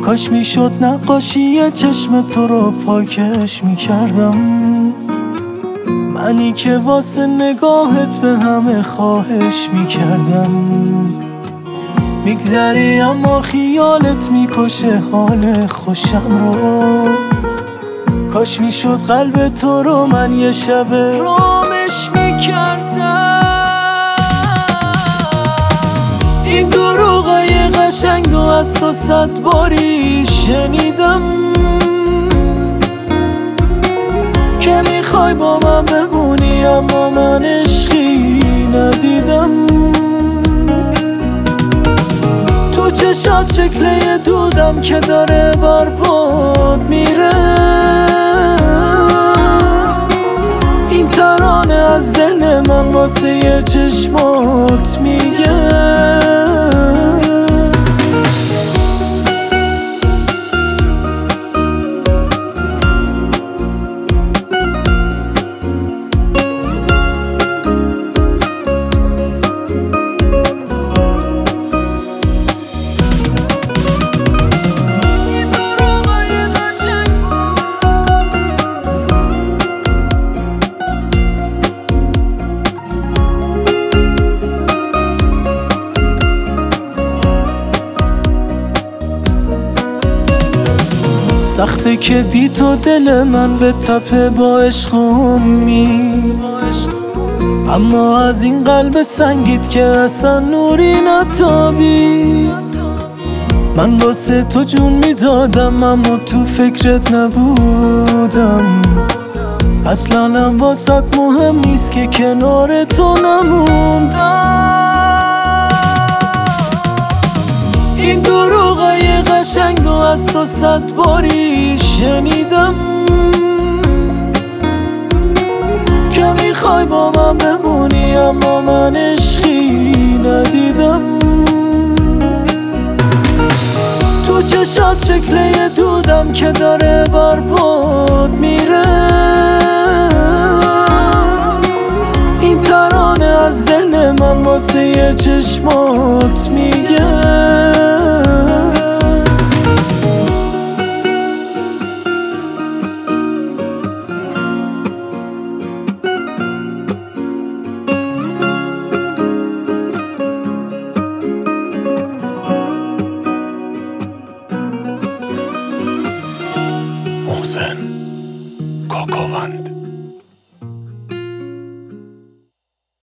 کاش میشد نقاشی چشم تو رو پاکش میکردم، منی که واسه نگاهت به همه خواهش میکردم. میگذری اما خیالت میکشه حال خوشم رو، کاش میشد قلب تو رو من یه شب رامش میکردم. این دروغای قشنگ و از تو 100 باری شنیدم که میخوای با من بمونی، اما من عشقی ندیدم. تو چشات شکل یه دودم که داره برباد میره، این ترانه از دل من واسه یه چشمات میگه. سخته که بی تو دل من به تپه با عشق امید، اما از این قلب سنگیت که اصلا نوری نتابید. من واسه تو جون میدادم اما تو فکرت نبودم، اصلا هم واسط مهم نیست که کنار تو نموندم. این دروغای قشنگ و از تو 100 باری شنیدم که میخوای با من بمونی، اما من عشقی ندیدم. تو چشات شکل یه دودم که داره برباد میره، این ترانه از دل من واسه یه چشمات میگه. محسن کاکاوند.